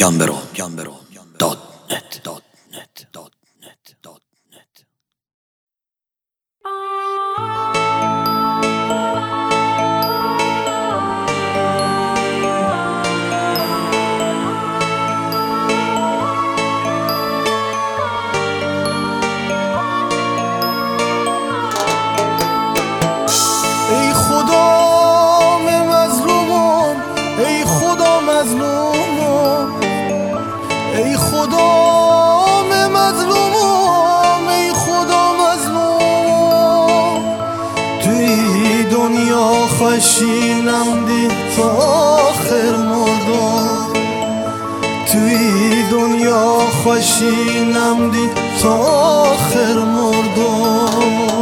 gamero.net. ای خدا مظلومم، ای خدا مظلومم، ای خدا مظلومم، ای خدا مظلومم. توی دنیا خشینم دی تا آخر مردم، توی دنیا خشینم دی تا آخر مردم.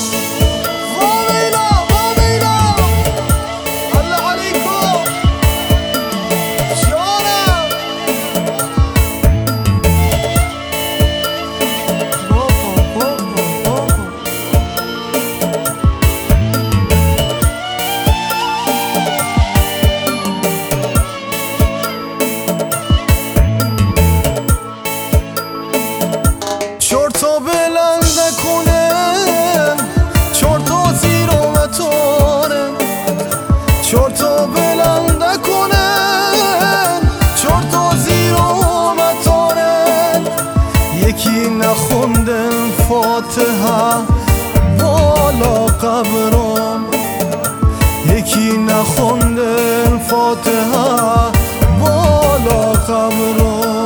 چرتا بلنده کنن، چرتا زیر متارن، چرتا بلنده کنن، چرتا زیر متارن. یکی نخوندن فاتحه بالا قبرم، یکی نخوندن فاتحه بالا قبرم.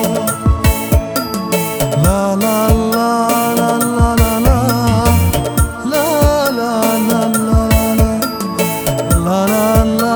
La la la la la la la la la la la la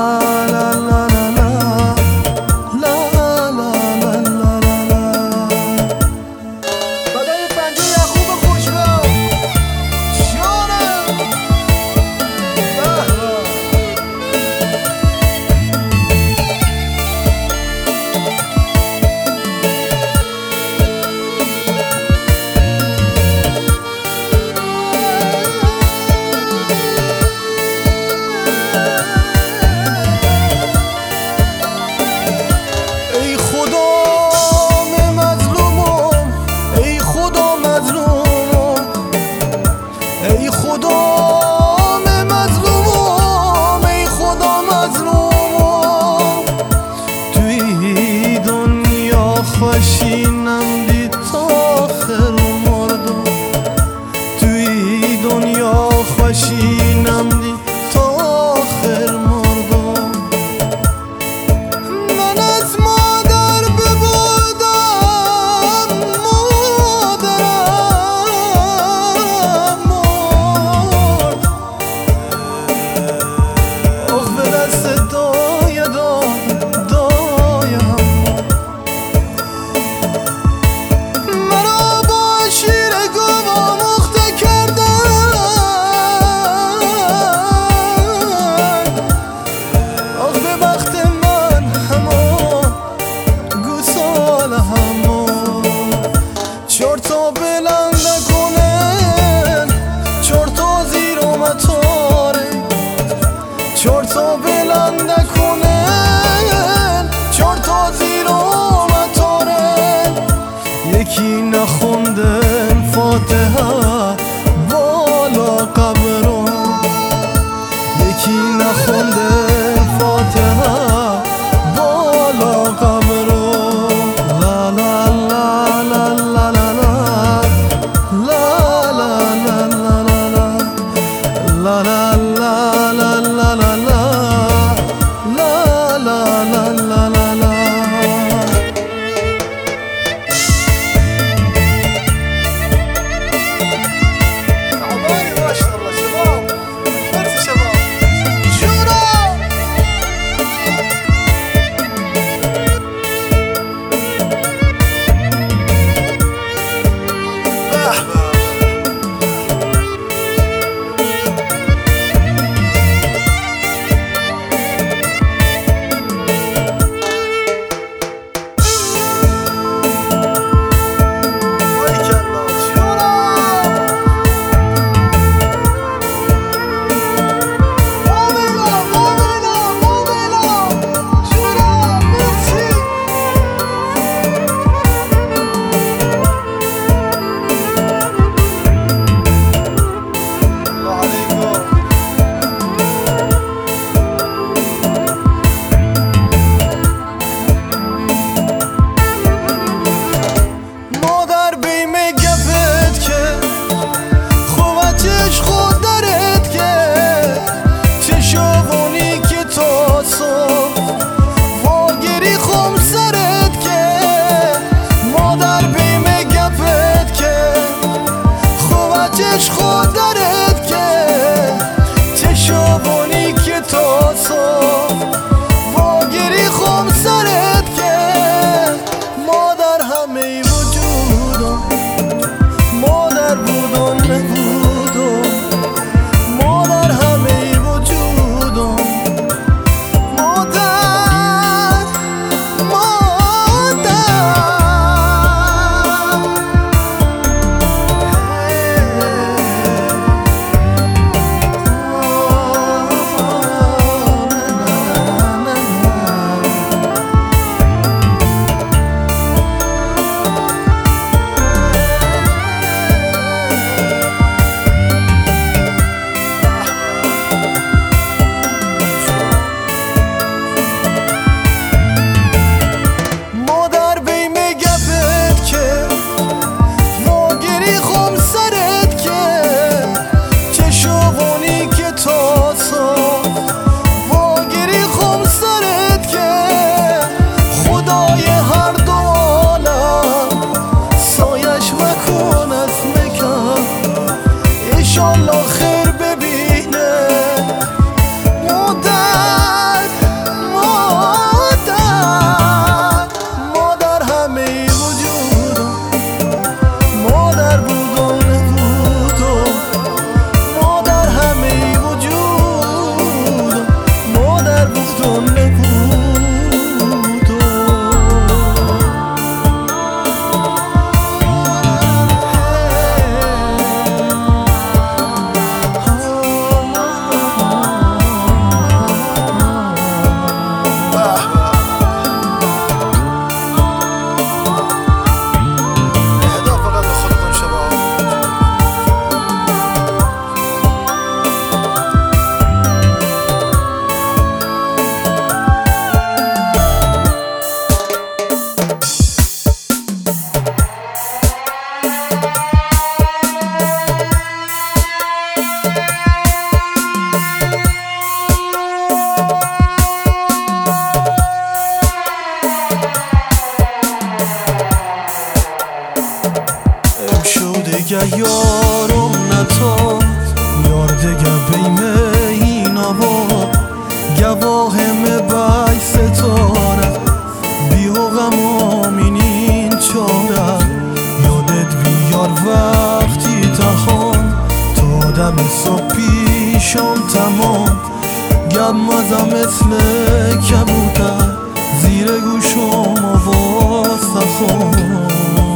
و غم این چاره یادت بیار وقتی تهان تا دم صبح پیشم تمام گم مزم مثل کبوتر زیر گوشم آواز تخون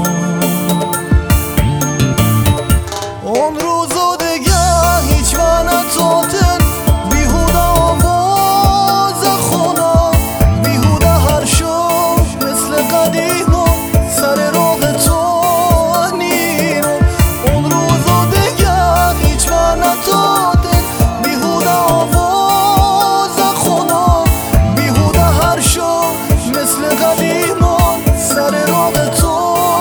اون روزو دیگه هیچ نتاتن بیهوده آواز خونه بیهوده هر شو مثل قدیما سر راه تو نینم اون روزو دیگه هیچ نتاتن بیهوده آواز خونه بیهوده هر شو مثل قدیما سر راه تو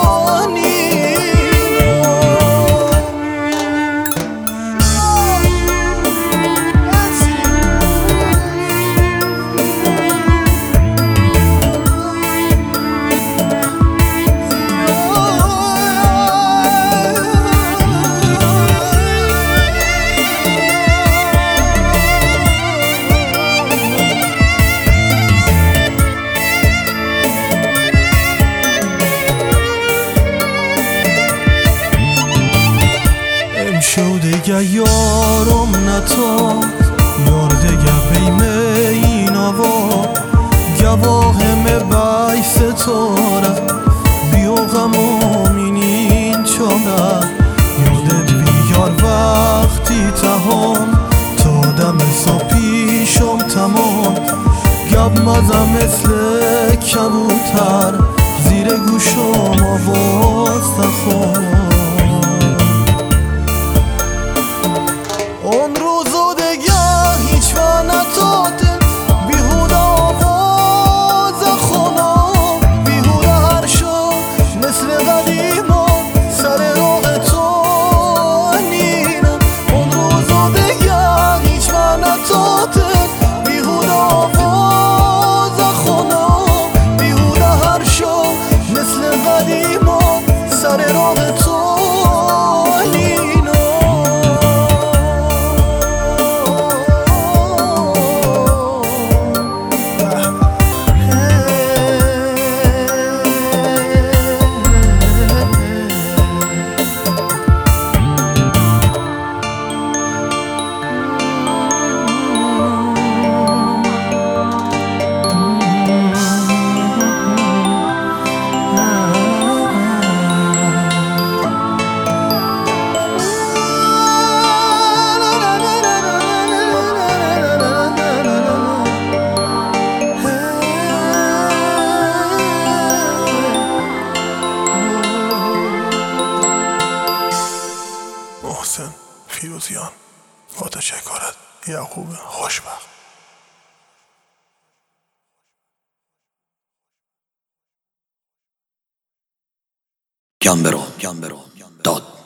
شو دیگه یارم نتا یار دیگه بیم این آوا گواهم بای ستاره بیو غمام این چاره یادت بیار وقتی تهان تا دم صبح پیشم تمام گب مزم مثل کبوتر زیر گوشم آواز تخون اون روزو دیگه هیچ نتاتن بیهوده آواز خونه بیهوده هر شو مثل قدیما سر راه تو نینم اون روزو دیگه هیچ نتاتن بیهوده آواز خونه بیهوده هر شو مثل قدیما سر راه تو محسن فیروزیان با تشکرت یعقوب خوشبخت Gambero.net